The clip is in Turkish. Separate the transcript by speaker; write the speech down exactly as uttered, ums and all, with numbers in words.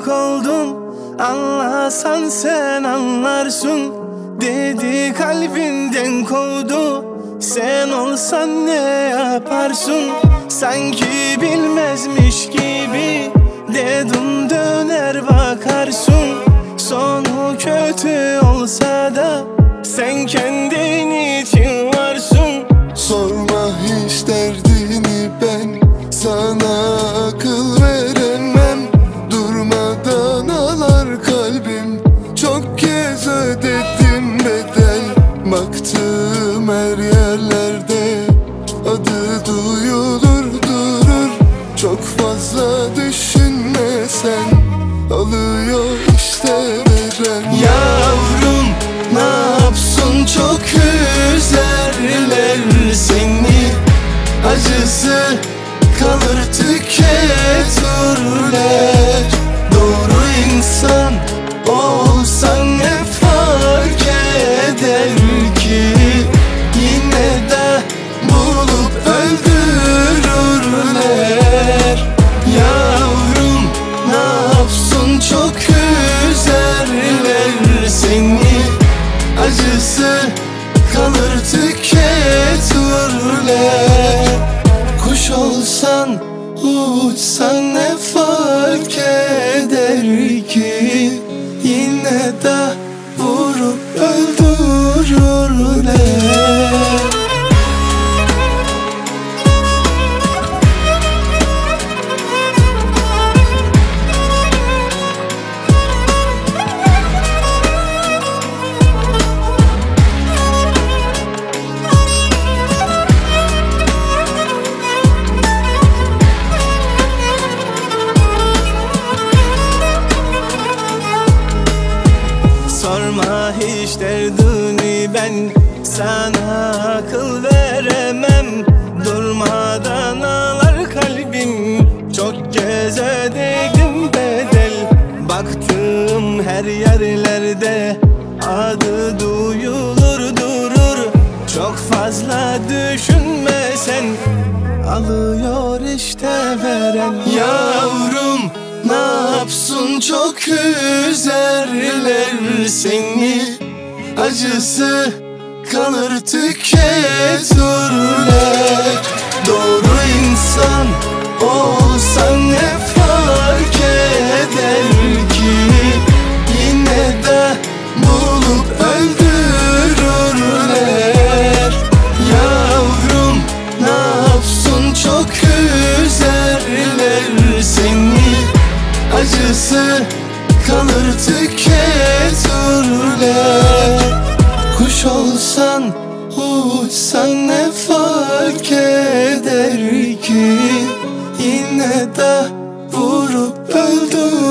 Speaker 1: çok oldun. Anlasan sen anlarsın. Dedi kalbinden kovdu. Sen olsan ne yaparsın? Sanki bilmezmiş gibi dedim döner bakarsın. Sonu kötü olsa da sen kendin için varsın.
Speaker 2: Sorma hiç derdini, ben sana akıl veremem. Durmadan ağlar kalbim, çok kez ödedim bedel. Baktım her yerlerde adı duyulur durur. Çok fazla düşünme sen, alıyor işte veren.
Speaker 1: Yavrum ne yapsın, çok üzerler seni. Acısı kalır tüketirler. Doğru insan olsan ne fark eder ki? Yine de bulup öldürürler. Yavrum ne yapsın, çok üzerler seni. Acısı kalır tüketirler. Kuş olsan uçsan ne fark eder ki? Yine de vurup öldürürler. Sorma hiç derdini, ben sana akıl veremem. Durmadan ağlar kalbim, çok kez ödedim bedel. Baktım her yerlerde adı duyulur durur. Çok fazla düşünme sen, alıyor işte veren. Yavrum ne yapsın, çok üzerler seni. Acısı kalır tüketirler. Doğru insan olsan ne fark eder ki? Yine de bulup öldürürler. Yavrum ne yapsın, çok üzerler seni. Acısı kalır tüketirler. Kuş olsan uçsan ne fark eder ki? Yine de vurup öldür.